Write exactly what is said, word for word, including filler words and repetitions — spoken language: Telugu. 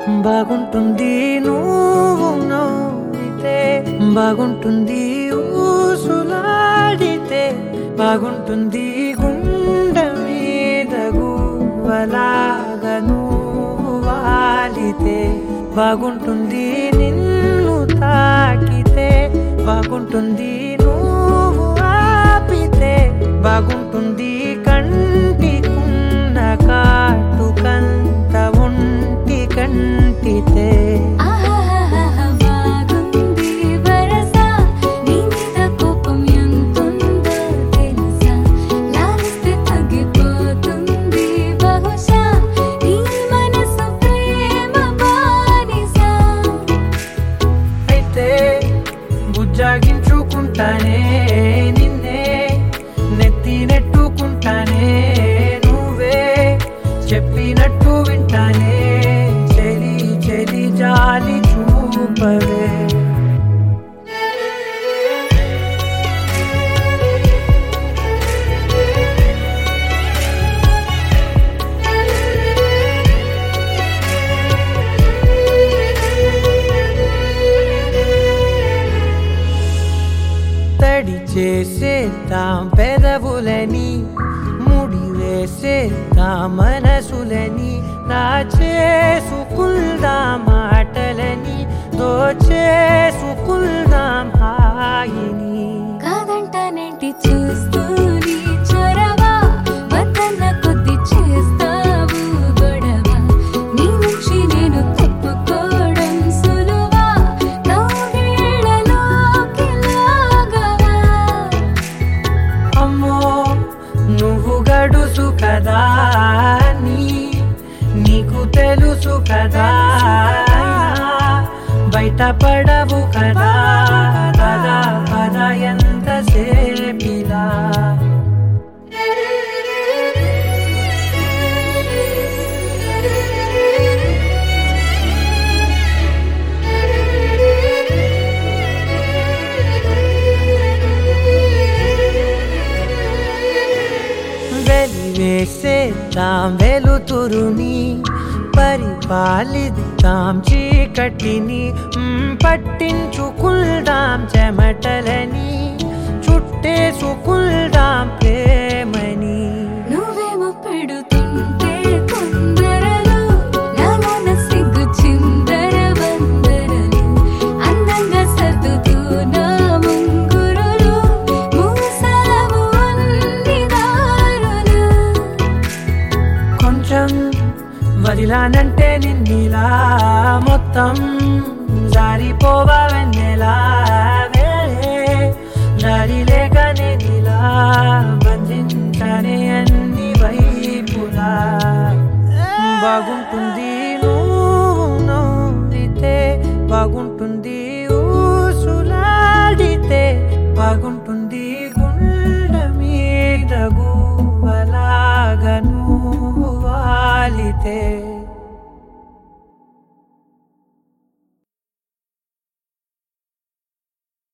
బాగుంటుంది నువ్వు నవ్వితే, బాగుంటుంది ఊసులాడితే, బాగుంటుంది గుండె మీద గువ్వలాగా నువ్వు వాలితే, బాగుంటుంది నిన్ను తాకితే, బాగుంటుంది నువ్వు ఆపితే, బాగుంటుంది కంటికున్న కాటుకంత ఒంటి కంటితే. బుజ్జాగించుకుంటానే నిన్నే, నెత్తి నెట్టుకుంటానే, నువ్వే చెప్పినట్టు వింటానే, చెలి చెలి జాలి చూపవే. తడి చేసేద్దాం పెదవులని, ముడి వేసేద్దాం మనసులని, నా చేసుకుందాం మాటలని, దోచేసుకుందాం హాయిని. కాదంటానేంటి చూస్తూని చొరవా, వద్దన్న కొద్ది చేస్తావు గొడవ, నీ నుంచి నేను తప్పుకోవడం సులువా, నవ్వేళ్ళలోకి లాగవా. అమ్మో నువ్వు గడుసు కదా, నీ నీకు తెలుసు కదా, బయట పడవు కదా, పద పద ఎంతసేపిలా. వెలివేసేద్దాం వెలుతురుని, పరిపాలిద్దాం చీకటిని, పట్టించుకుందాం చెమటలని, చుట్టేసుకుందాం ప్రేమని. నువ్వేమో పెడుతుంటే కొందరలు, నాలోన సిగ్గు చిందర వందరలు, అందంగా సర్దుతూ నా ముంగురులు, మూసావు అన్ని దారులు. కొంచెం వదిలానంటే నిన్నిలా, మొత్తం జారిపోవా వెన్నెలా, దారి లేక నేనిలా బంధించనే అన్ని వైపులా. బాగుంటుంది నువ్వు నవ్వితే, బాగుంటుంది ఊసులాడితే, బాగుంటుంది